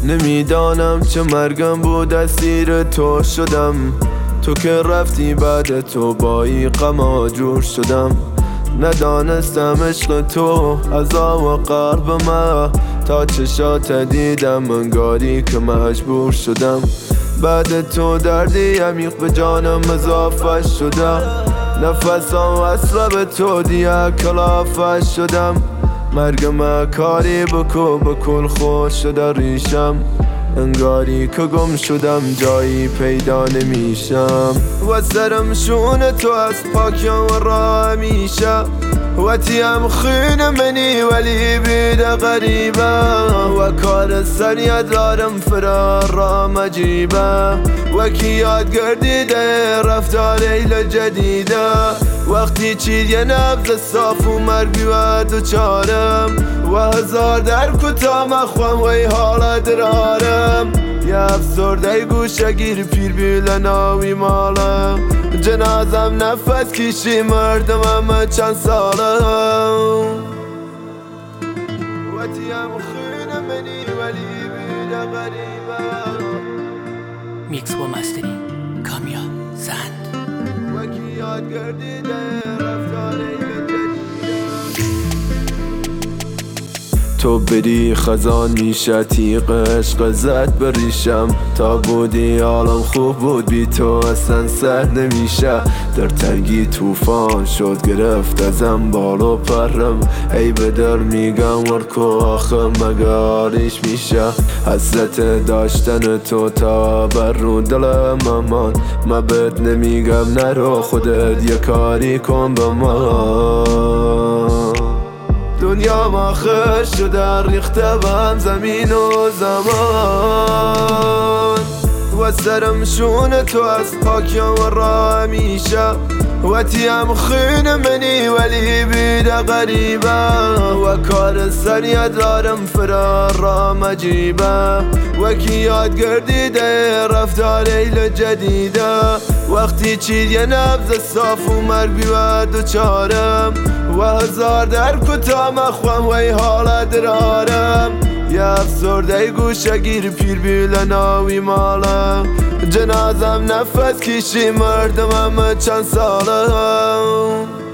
نمیدانم چه مرگم بود اسیر تو شدم. تو که رفتی بعد تو با این غم آجور شدم. ندانستم عشق تو عذاب و قلب من، تا چشات دیدم انگاری که مجبور شدم. بعد تو دردی عمیق به جانم اضافه شدم. نفسم وصله به تو دیگه کلافه شدم. مرگ من کاری بکو بکل خوش شده ریشم. انگاری که گم شدم جایی پیدا نمیشم. و سرم شون تو از پاکم و را همیشه. و تیم خون منی ولی بیده غریبه. و کار سریع دارم فرار را مجیبه. و کی یاد گردیده رفتار لیل جدیده. وقتی چید یه نبض صاف و مرگ بیوه دوچارم. و هزار در کتا مخوام وی حالا درارم. یه افسرده گوشه گیر پیر بیلناوی مالم. جنازم نفس کشی مردم همه چند سالم. و تیم خون منی ولی بیده غریبه. میکس و مستری کامیا زند. و کی یاد گردیده رفتار تو بری خزان میشه تیغ عشق زد بریشم. تا بودی حالم خوب بود بی تو اصلا سر نمیشه. در تنگی توفان شد گرفت ازم بال و پرم. ای به دل میگم ورکو آخه مگاریش میشه. حسرت داشتن تو تا بر رو دلم امان. من بهت نمیگم نرو خودت یه کاری کن به من. دنیا ما آخر شده ریخته بهم زمین و زمان. و سرم شون تو از پاکم و را همیشه. و تیم خون منی ولی بیده غریبه. و کار سریع دارم فرار را مجیبه. و کی یاد گردیده رفتار لیل جدیده. وقتی چید یه نبض صاف و مرگ بیوه دوچارم. و هزار در کتا مخوام وی حالا درارم. یه افسرده گوشه گیر پیر بیلناوی مالم. جنازم نفس کشی مردم همه چند سالم.